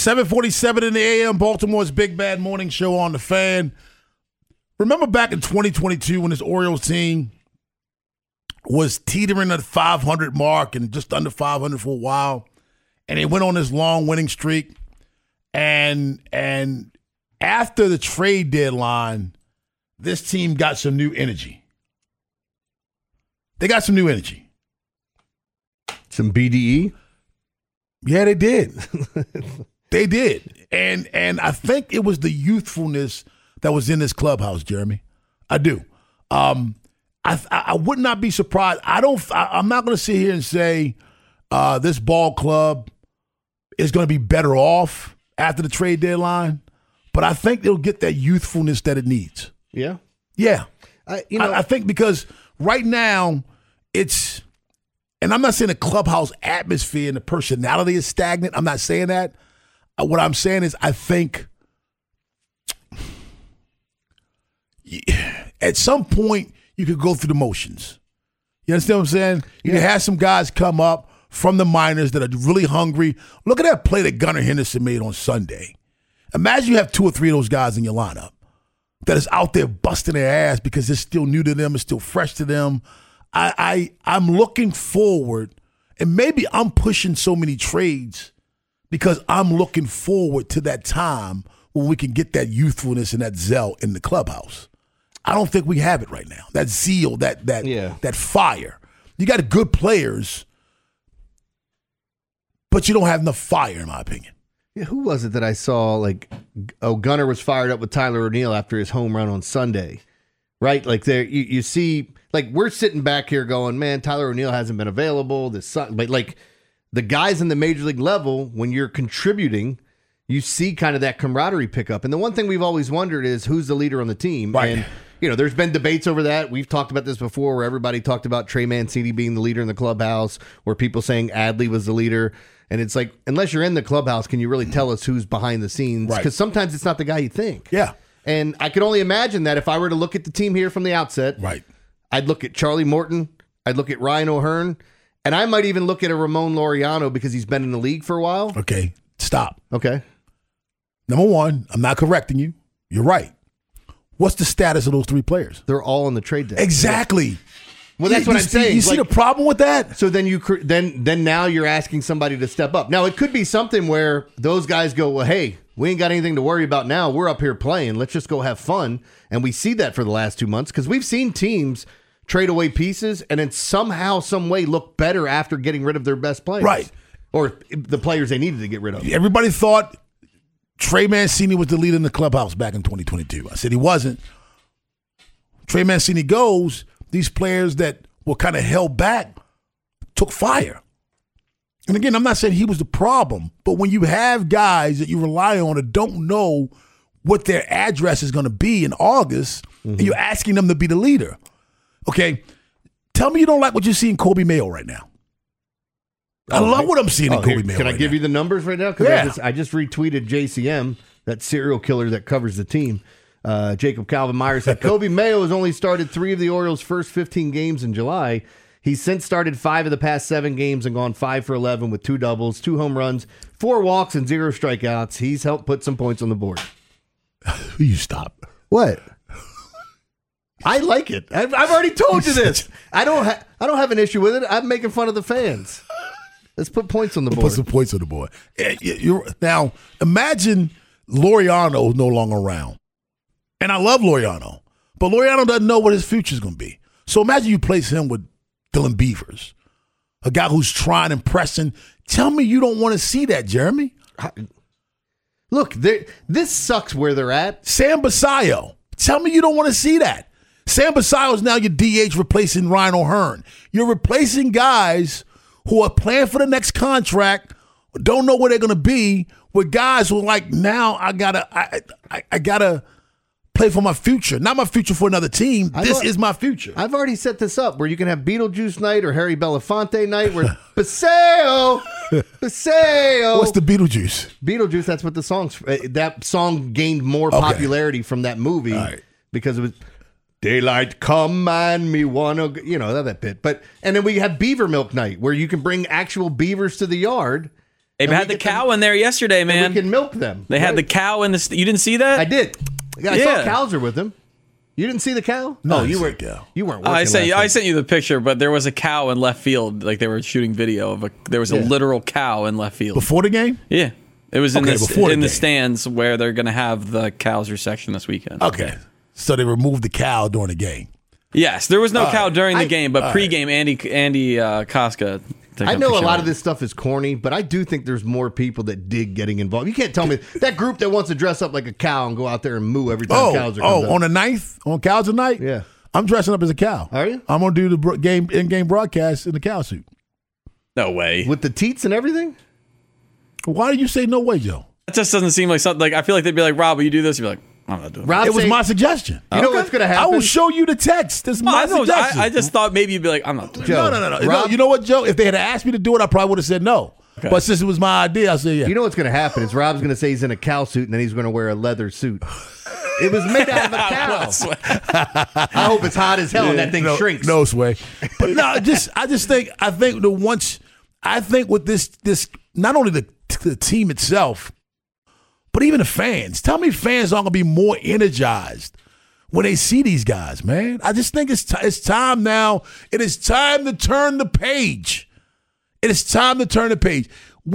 7:47 in the a.m. Baltimore's Big Bad Morning Show on the Fan. Remember back in 2022 when this Orioles team was teetering at the 500 mark and just under 500 for a while, and they went on this long winning streak. And after the trade deadline, this team got some new energy. They got some new energy. Some BDE? Yeah, they did. They did. And I think it was the youthfulness that was in this clubhouse, Jeremy. I do. I would not be surprised. I'm not going to sit here and say this ball club is going to be better off after the trade deadline, but I think they'll get that youthfulness that it needs. Yeah? Yeah. I think because right now it's, and I'm not saying the clubhouse atmosphere and the personality is stagnant. I'm not saying that. What I'm saying is I think at some point you could go through the motions. You understand what I'm saying? You can have some guys come up from the minors that are really hungry. Look at that play that Gunnar Henderson made on Sunday. Imagine you have 2 or 3 of those guys in your lineup that is out there busting their ass because it's still new to them, it's still fresh to them. I'm looking forward, and maybe I'm pushing so many trades because I'm looking forward to that time when we can get that youthfulness and that zeal in the clubhouse. I don't think we have it right now. That zeal, that fire. You got good players, but you don't have enough fire, in my opinion. Yeah, who was it that I saw? Gunnar was fired up with Tyler O'Neill after his home run on Sunday, right? Like there, you see, like we're sitting back here going, man, Tyler O'Neill hasn't been available. But like the guys in the major league level, when you're contributing, you see kind of that camaraderie pick up. And the one thing we've always wondered is who's the leader on the team, right? And there's been debates over that. We've talked about this before, where everybody talked about Trey Mancini being the leader in the clubhouse, where people saying Adley was the leader. And it's like, unless you're in the clubhouse, can you really tell us who's behind the scenes? Right. Because sometimes it's not the guy you think. Yeah. And I could only imagine that if I were to look at the team here from the outset, right, I'd look at Charlie Morton, I'd look at Ryan O'Hearn, and I might even look at a Ramon Laureano because he's been in the league for a while. Okay, stop. Okay. Number one, I'm not correcting you. You're right. What's the status of those 3 players? They're all on the trade desk. Exactly. Well, that's what I'm saying. You see the problem with that? So then then now you're asking somebody to step up. Now, it could be something where those guys go, well, hey, we ain't got anything to worry about now. We're up here playing. Let's just go have fun. And we see that for the last 2 months because we've seen teams trade away pieces and then somehow, some way look better after getting rid of their best players. Right. Or the players they needed to get rid of. Everybody thought Trey Mancini was the leader in the clubhouse back in 2022. I said he wasn't. Trey Mancini goes, these players that were kind of held back took fire. And again, I'm not saying he was the problem, but when you have guys that you rely on that don't know what their address is going to be in August, and you're asking them to be the leader. Okay, tell me you don't like what you see in Kobe Mayo right now. I love what I'm seeing in Kobe Mayo. Can I give you the numbers right now? Because I just retweeted JCM, that serial killer that covers the team. Jacob Calvin Myers said, Kobe Mayo has only started 3 of the Orioles' first 15 games in July. He's since started 5 of the past 7 games and gone 5 for 11 with 2 doubles, 2 home runs, 4 walks, and 0 strikeouts. He's helped put some points on the board. You stop. What? I like it. I've already told you this. I don't have an issue with it. I'm making fun of the fans. Let's put points on the board. Put some points on the board. Now, imagine Laureano is no longer around. And I love Laureano. But Laureano doesn't know what his future is going to be. So imagine you place him with Dylan Beavers, a guy who's trying, impressing. Tell me you don't want to see that, Jeremy. Look, this sucks where they're at. Sam Basayo. Tell me you don't want to see that. Sam Basayo is now your DH replacing Ryan O'Hearn. You're replacing guys who are playing for the next contract, don't know where they're going to be, with guys who are like, now I gotta play for my future. Not my future for another team. This is my future. I've already set this up where you can have Beetlejuice night or Harry Belafonte night where Paseo. What's the Beetlejuice? Beetlejuice, that's what the song's. That song gained more popularity from that movie because it was Daylight Come and Me Wanna, that bit. And then we have Beaver Milk Night where you can bring actual beavers to the yard They had the cow in there yesterday, man. We can milk them. They had the cow in the. You didn't see that? I did. I saw Cowser with him. You didn't see the cow? No, you weren't. You weren't. I sent you the picture, but there was a cow in left field. Like they were shooting video of there was a literal cow in left field before the game. Yeah, it was in the stands where they're going to have the Cowser section this weekend. Okay, so they removed the cow during the game. Yes, there was no cow during the game, but pregame, Andy Koska. I know a lot of this stuff is corny, but I do think there's more people that dig getting involved. You can't tell me that group that wants to dress up like a cow and go out there and moo every time Cowser comes up. On the 9th, on Cowser night? Yeah. I'm dressing up as a cow. Are you? I'm going to do the in-game broadcast in the cow suit. No way. With the teats and everything? Why do you say no way, Joe? That just doesn't seem like something. Like I feel like they'd be like, Rob, will you do this? You'd be like, I'm not doing it. It was my suggestion. You know what's going to happen? I will show you the text. This is my suggestion. I just thought maybe you'd be like, I'm not doing it. No. Rob, you know what, Joe? If they had asked me to do it, I probably would have said no. Okay. But since it was my idea, I said yeah. You know what's going to happen is Rob's going to say he's in a cow suit and then he's going to wear a leather suit. It was made out of a cow. I hope it's hot as hell and that thing shrinks. No, Sway. But no, I think with this, not only the team itself, but even the fans. Tell me fans aren't going to be more energized when they see these guys, man. I just think it's time now. It is time to turn the page. It is time to turn the page.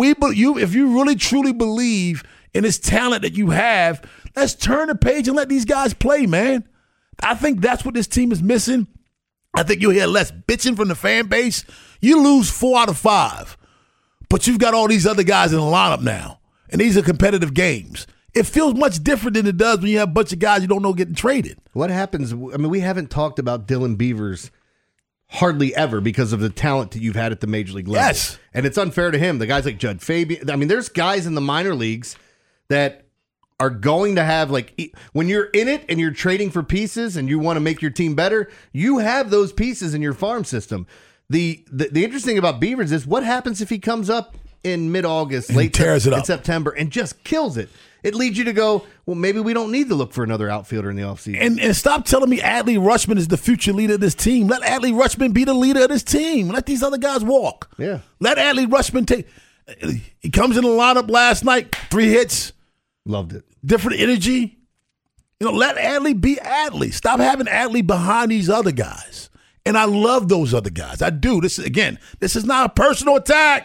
If you really truly believe in this talent that you have, let's turn the page and let these guys play, man. I think that's what this team is missing. I think you'll hear less bitching from the fan base. You lose 4 out of 5, but you've got all these other guys in the lineup now. And these are competitive games. It feels much different than it does when you have a bunch of guys you don't know getting traded. What happens? I mean, we haven't talked about Dylan Beavers hardly ever because of the talent that you've had at the major league level. Yes. And it's unfair to him. The guys like Judd Fabian. I mean, there's guys in the minor leagues that are going to have, like, when you're in it and you're trading for pieces and you want to make your team better, you have those pieces in your farm system. The interesting about Beavers is what happens if he comes up in mid-August, late in September, and just kills it. It leads you to go, well, maybe we don't need to look for another outfielder in the offseason. And stop telling me Adley Rutschman is the future leader of this team. Let Adley Rutschman be the leader of this team. Let these other guys walk. Yeah. Let Adley Rutschman take. He comes in the lineup last night, 3 hits. Loved it. Different energy. Let Adley be Adley. Stop having Adley behind these other guys. And I love those other guys. I do. This is not a personal attack.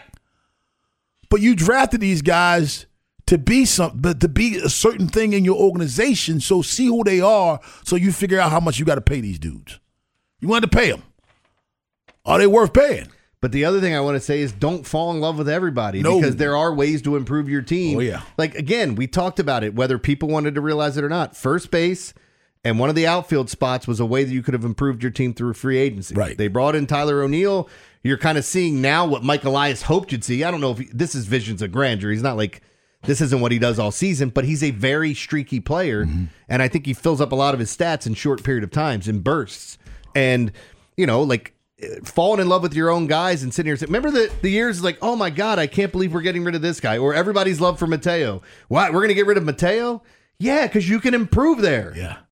But you drafted these guys to be a certain thing in your organization. So see who they are. So you figure out how much you got to pay these dudes. You want to pay them. Are they worth paying? But the other thing I want to say is don't fall in love with everybody because there are ways to improve your team. Oh, yeah. Like, again, we talked about it, whether people wanted to realize it or not. First base and one of the outfield spots was a way that you could have improved your team through free agency. Right. They brought in Tyler O'Neill. You're kind of seeing now what Mike Elias hoped you'd see. I don't know if this is visions of grandeur. He's not like this isn't what he does all season, but he's a very streaky player, and I think he fills up a lot of his stats in short period of times in bursts. And falling in love with your own guys and sitting here saying, remember the years like, oh my God, I can't believe we're getting rid of this guy, or everybody's love for Mateo. What? We're going to get rid of Mateo? Yeah, because you can improve there. Yeah.